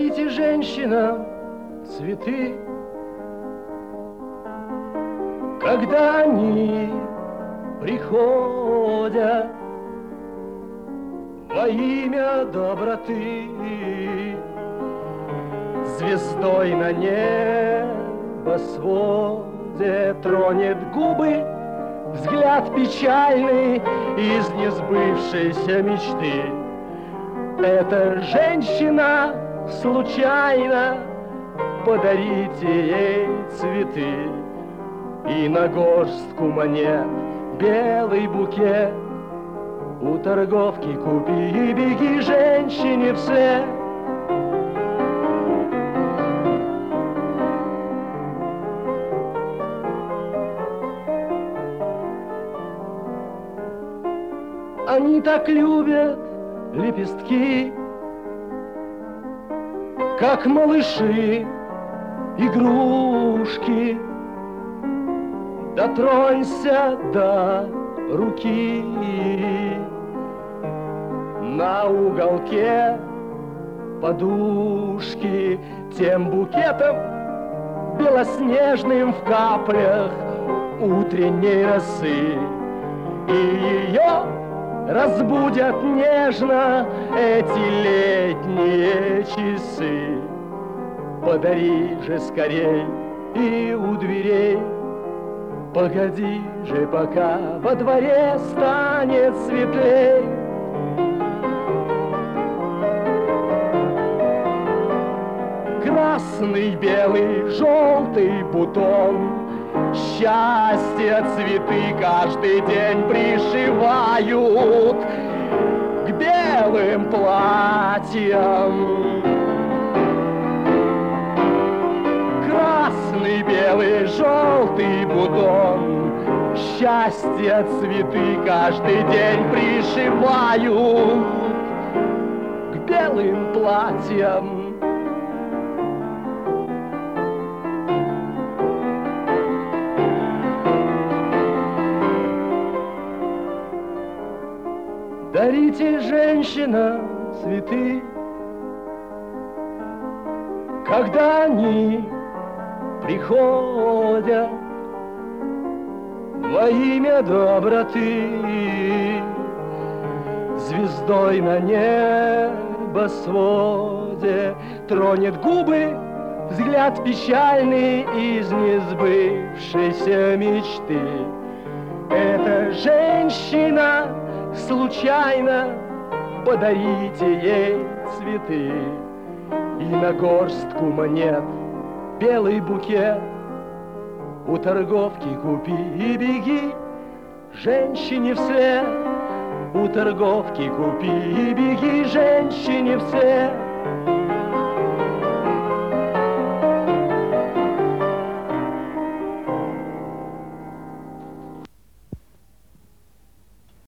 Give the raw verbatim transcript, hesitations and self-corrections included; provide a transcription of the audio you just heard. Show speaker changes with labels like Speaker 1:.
Speaker 1: Дарите женщинам цветы, когда они приходят во имя доброты. Звездой на небосводе тронет губы взгляд печальный из несбывшейся мечты. Эта женщина случайно, подарите ей цветы и на горстку монет белый букет. У торговки купи и беги женщине вслед. Они так любят лепестки, как малыши игрушки. Дотронься до руки, на уголке подушки тем букетом белоснежным в каплях утренней росы. И ее разбудят нежно эти летние часы. Подари же скорей и у дверей, погоди же, пока во дворе станет светлей. Красный, белый, желтый бутон, счастье цветы каждый день пришивают к белым платьям. Красный, белый, желтый бутон, счастье цветы каждый день пришивают к белым платьям. Дарите женщинам цветы, когда они приходят во имя доброты. Звездой на небосводе тронет губы взгляд печальный из несбывшейся мечты. Эта женщина случайно, подарите ей цветы и на горстку монет белый букет. У торговки купи и беги женщине вслед. У торговки купи и беги женщине вслед.